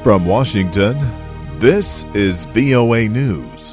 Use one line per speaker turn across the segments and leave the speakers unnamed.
From Washington, this is VOA News.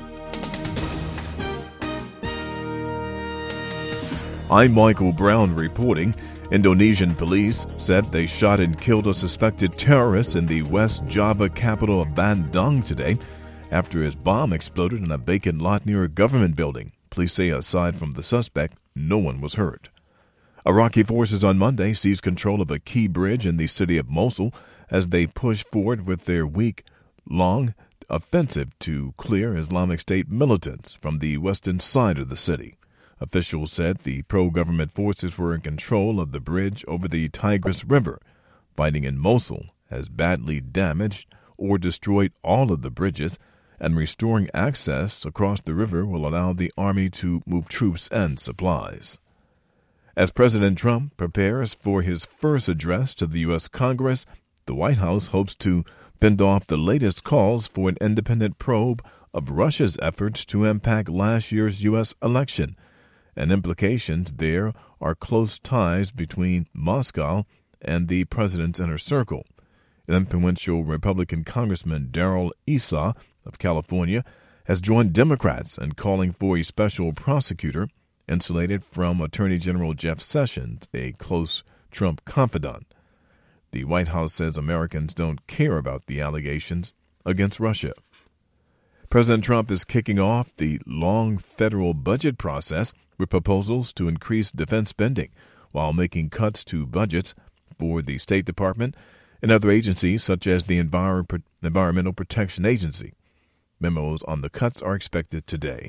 I'm Michael Brown reporting. Indonesian police said they shot and killed a suspected terrorist in the West Java capital of Bandung today after his bomb exploded in a vacant lot near a government building. Police say aside from the suspect, no one was hurt. Iraqi forces on Monday seized control of a key bridge in the city of Mosul as they push forward with their week-long offensive to clear Islamic State militants from the western side of the city. Officials said the pro-government forces were in control of the bridge over the Tigris River. Fighting in Mosul has badly damaged or destroyed all of the bridges, and restoring access across the river will allow the army to move troops and supplies. As President Trump prepares for his first address to the U.S. Congress, the White House hopes to fend off the latest calls for an independent probe of Russia's efforts to impact last year's U.S. election. And implications there are close ties between Moscow and the president's inner circle. Influential Republican Congressman Darrell Issa of California has joined Democrats in calling for a special prosecutor insulated from Attorney General Jeff Sessions, a close Trump confidant. The White House says Americans don't care about the allegations against Russia. President Trump is kicking off the long federal budget process with proposals to increase defense spending while making cuts to budgets for the State Department and other agencies such as the Environmental Protection Agency. Memos on the cuts are expected today.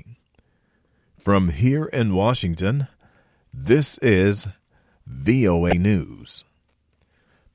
From here in Washington, this is VOA News.